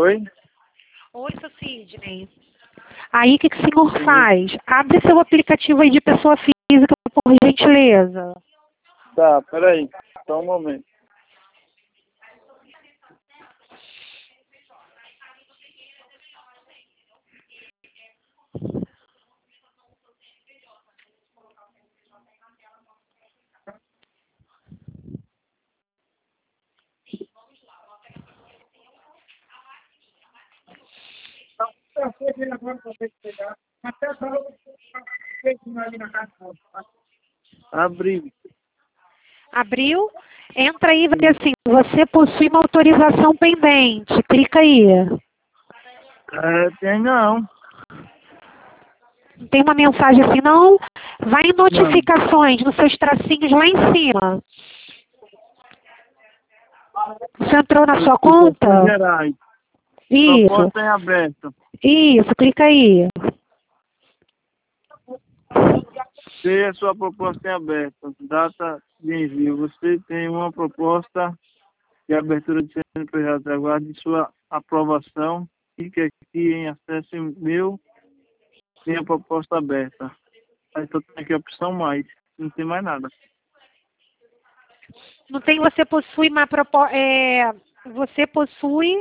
Oi? Oi, seu Sidney. Aí, o que o senhor faz? Abre seu aplicativo aí de pessoa física, por gentileza. Tá, peraí. Só um momento. Abriu. Abriu? Entra aí, vai ter assim, você possui uma autorização pendente. Clica aí. Tem não. Não tem uma mensagem assim, não? Vai em notificações, nos seus tracinhos lá em cima. Você entrou na sua conta? Gerais. Isso. Proposta em aberto. Isso, clica aí. Se a sua proposta em aberto, data de envio, você tem uma proposta de abertura de CNPJ, aguarde sua aprovação. Clique aqui em acesso meu, tem a proposta aberta. Aí só tem aqui a opção mais, não tem mais nada. Não tem, você possui uma proposta. Você possui.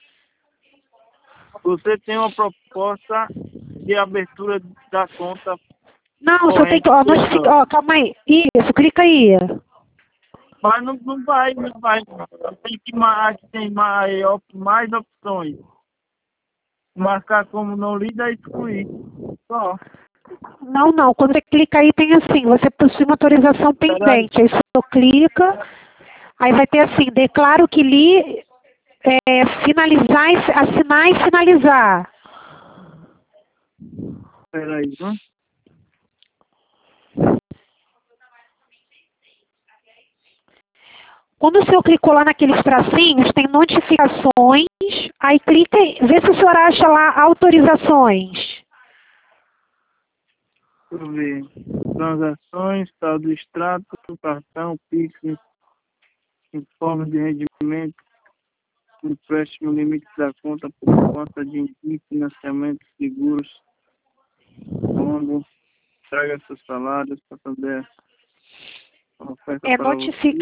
Você tem uma proposta de abertura da conta Não, só tem corrente. que. Ó, notifica, ó, calma aí. Isso, clica aí. Mas não vai. Tem que tem mais opções. Marcar como não lida e excluir. Só. Não, não. Quando você clica aí, tem assim, você possui uma autorização pendente. Aí você clica, aí vai ter assim, declaro que li, finalizar, assinar e finalizar. Peraí, viu? Quando o senhor clicou lá naqueles tracinhos, tem notificações, aí clica, vê se o senhor acha lá autorizações. Deixa eu ver. Transações, tal do extrato, cartão, Pix, informe de rendimento, empréstimo, limite da conta, por conta de envio, financiamento, seguros, combo, traga seus salários para fazer a oferta para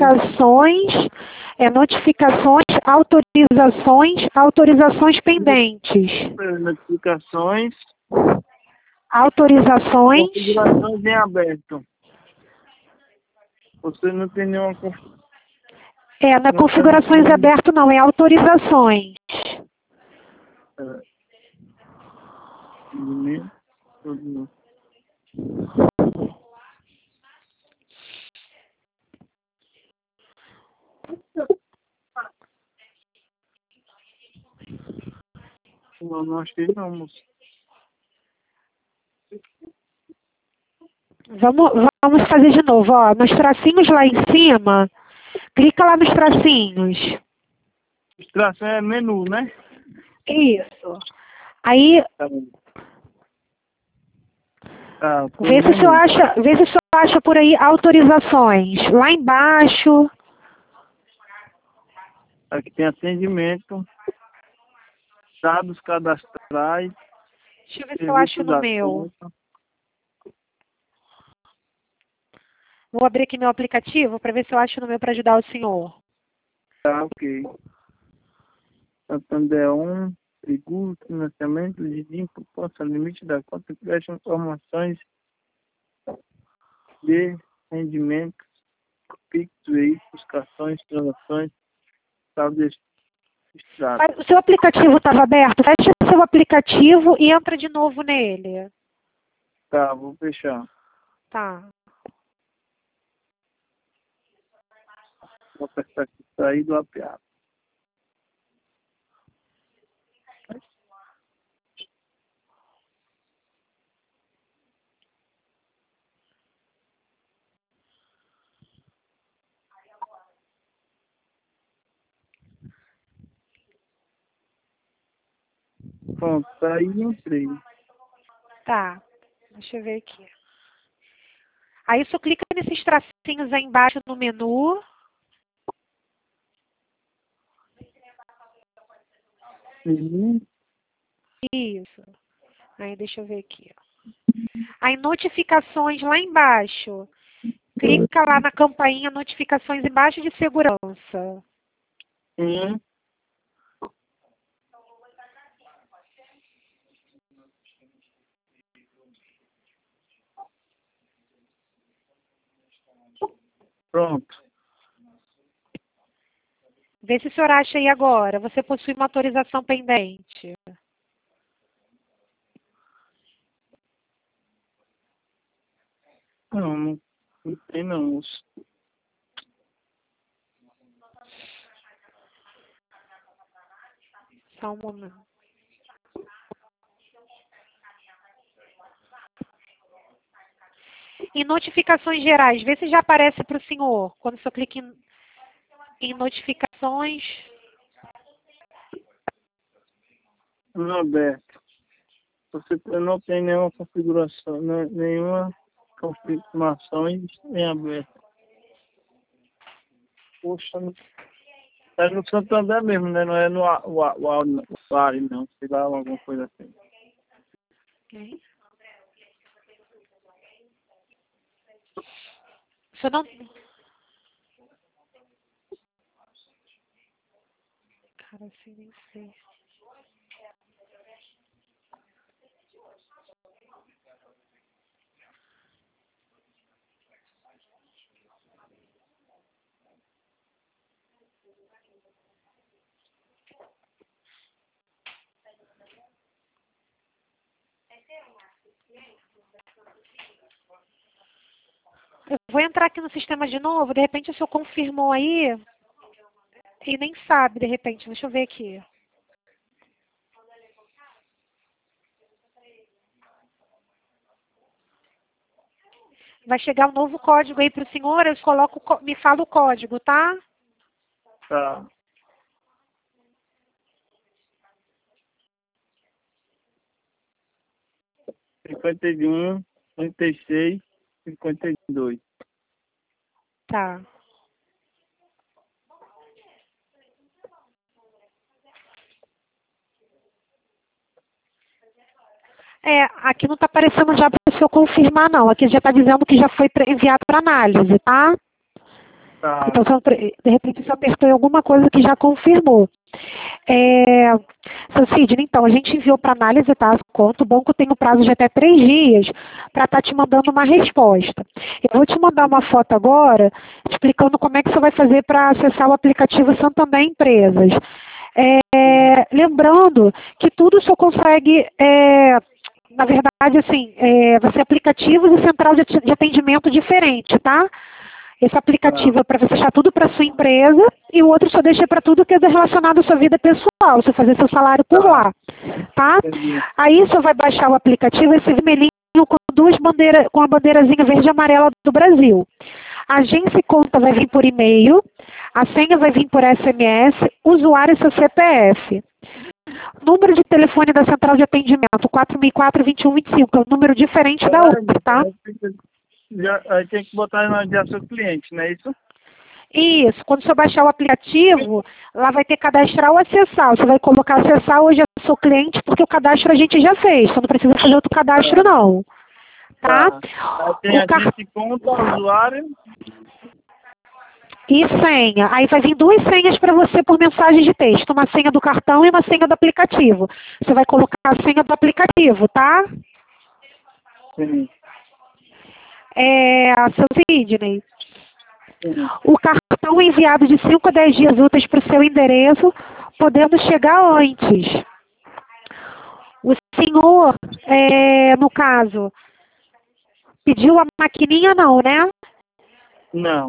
Notificações, autorizações pendentes. Notificações, Autorizações. configurações em aberto. Você não tem nenhuma Não é configurações aberto não, é autorizações. Não achei não, moço. Vamos fazer de novo, ó. Nos tracinhos lá em cima, clica lá nos tracinhos. Extração é menu, né? Isso. Aí, vê se o senhor acha por aí autorizações. Lá embaixo. Aqui tem atendimento, dados cadastrais. Deixa eu ver se eu acho no meu. Vou abrir aqui meu aplicativo para ver se eu acho no meu para ajudar o senhor. Tá, ok. Santander 1, seguro, financiamento, leasing, proposta, limite da conta, empréstimo, informações de rendimentos, Pix, veículos, cartões, transações, saldo de extrato. Mas o seu aplicativo estava aberto? Fecha o seu aplicativo e entra de novo nele. Tá, vou fechar. Tá. Vou apertar aqui, sair do apiado. Pronto, tá aí e entrei. Tá. Deixa eu ver aqui. Aí só clica nesses tracinhos aí embaixo no menu. Uhum. Isso. Aí deixa eu ver aqui. Aí notificações lá embaixo. Clica lá na campainha notificações embaixo de segurança. Uhum. Pronto. Vê se o senhor acha aí agora. Você possui uma autorização pendente. Não tem não. Só um momento. Em notificações gerais, vê se já aparece para o senhor. Quando o senhor clica em notificações. Não aberto. Você não tem nenhuma configuração, nenhuma confirmação em aberto. Poxa, é no Santander mesmo, né? Não é no Ari, não. Sei lá, alguma coisa assim. Okay. O senhor não... Cara, assim, nem sei. Eu vou entrar aqui no sistema de novo, de repente o senhor confirmou aí e nem sabe, de repente. Deixa eu ver aqui. Vai chegar um novo código aí para o senhor, eu coloco, me fala o código, tá? Tá. 51, 36, 52. Tá. É, aqui não está aparecendo já para o senhor confirmar, não. Aqui já está dizendo que já foi enviado para análise, tá? Tá. Então, de repente, você apertou em alguma coisa que já confirmou. Seu Sidney, então, a gente enviou para análise, tá? Conta, o banco tem um prazo de até 3 dias para estar te mandando uma resposta. Eu vou te mandar uma foto agora, explicando como é que você vai fazer para acessar o aplicativo Santander Empresas. Lembrando que tudo só consegue, na verdade, assim, vai ser aplicativos e central de atendimento diferente, tá? Esse aplicativo é para você deixar tudo para sua empresa e o outro só deixa para tudo que é relacionado à sua vida pessoal, você fazer seu salário por lá, tá? Aí você vai baixar o aplicativo, esse vermelhinho com duas bandeiras, com a bandeirazinha verde e amarela do Brasil. A agência e conta vai vir por e-mail, a senha vai vir por SMS, usuário e seu CPF. Número de telefone da central de atendimento, 4004-2125, é um número diferente da outra, tá? Aí tem que botar na de seu cliente, não é isso? Isso, quando você baixar o aplicativo, lá vai ter cadastrar ou acessar. Você vai colocar acessar hoje é seu cliente, porque o cadastro a gente já fez. Você não precisa fazer outro cadastro, não. Tá? Aí tem a gente conta, usuário. E senha. Aí vai vir duas senhas para você por mensagem de texto. Uma senha do cartão e uma senha do aplicativo. Você vai colocar a senha do aplicativo, tá? Sim. Seu Sidney. O cartão é enviado de 5 a 10 dias úteis para o seu endereço, podendo chegar antes. O senhor, no caso, pediu a maquininha não, né? Não.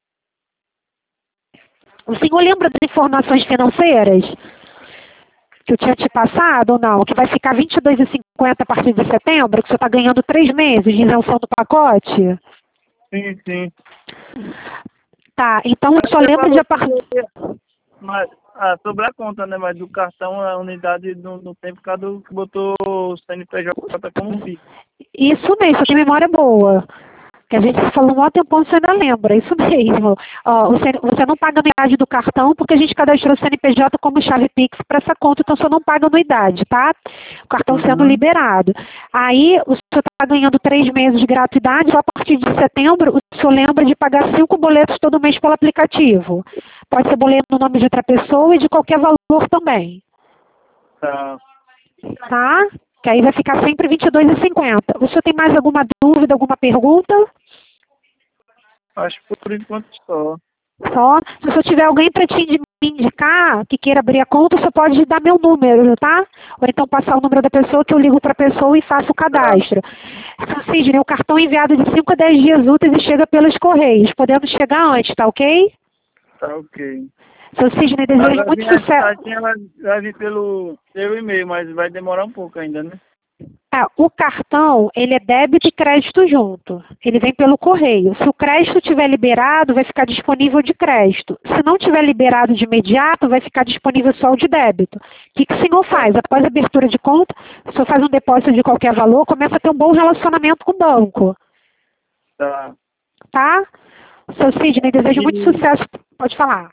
O senhor lembra das informações financeiras que eu tinha te passado ou não? Que vai ficar R$ 22,50 a partir de setembro, que você está ganhando 3 meses de isenção do pacote? Sim, sim. Tá, então eu só lembro de a partir... Mas, sobre a conta, né? Mas do cartão, a unidade não tem por causa do que botou o CNPJ como FII. Isso mesmo, você tem memória boa. Que a gente falou um tempão, você ainda lembra, isso mesmo. Ó, você não paga anuidade do cartão porque a gente cadastrou o CNPJ como chave Pix para essa conta, então você não paga anuidade, tá? O cartão sendo liberado. Aí o senhor está ganhando 3 meses de gratuidade, a partir de setembro o senhor lembra de pagar 5 boletos todo mês pelo aplicativo. Pode ser boleto no nome de outra pessoa e de qualquer valor também. Tá. Tá? Que aí vai ficar sempre R$ 22,50. O senhor tem mais alguma dúvida, alguma pergunta? Acho que por enquanto só. Só. Se o senhor tiver alguém para te indicar que queira abrir a conta, você pode dar meu número, tá? Ou então passar o número da pessoa que eu ligo para a pessoa e faço o cadastro. Então, Sidney, o cartão é enviado de 5 a 10 dias úteis e chega pelos correios. Podemos chegar antes, tá ok? Tá ok. Seu Sidney, desejo muito sucesso. Ela vai vir pelo e-mail, mas vai demorar um pouco ainda, né? O cartão, ele é débito e crédito junto. Ele vem pelo correio. Se o crédito estiver liberado, vai ficar disponível de crédito. Se não estiver liberado de imediato, vai ficar disponível só o de débito. O que o senhor faz? Após a abertura de conta, o senhor faz um depósito de qualquer valor, começa a ter um bom relacionamento com o banco. Tá. Tá? Seu Sidney, desejo muito sucesso. Pode falar.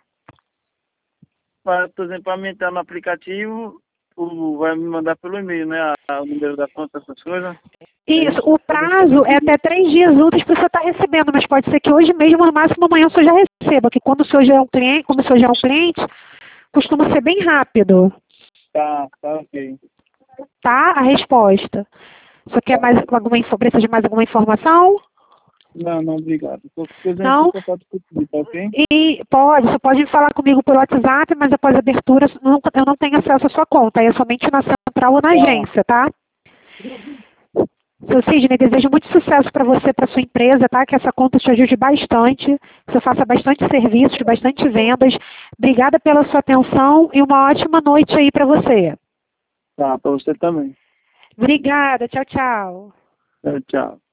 Por exemplo, para entrar no aplicativo, vai me mandar pelo e-mail, né? O número da conta, essas coisas. Isso, o prazo é até 3 dias úteis para você estar recebendo, mas pode ser que hoje mesmo, no máximo amanhã, o senhor já receba, que quando o senhor já é um cliente, como o senhor já é um cliente, costuma ser bem rápido. Tá ok. Tá? A resposta. Você quer mais precisa de mais alguma informação? Não, obrigado. Não? Tá ok? E você pode falar comigo por WhatsApp, mas após a abertura eu não tenho acesso à sua conta, aí é somente na central ou na agência, tá? Seu Sidney, desejo muito sucesso para você, para sua empresa, tá? Que essa conta te ajude bastante, que você faça bastante serviços, bastante vendas. Obrigada pela sua atenção e uma ótima noite aí para você. Tá, para você também. Obrigada, tchau, tchau. Tchau.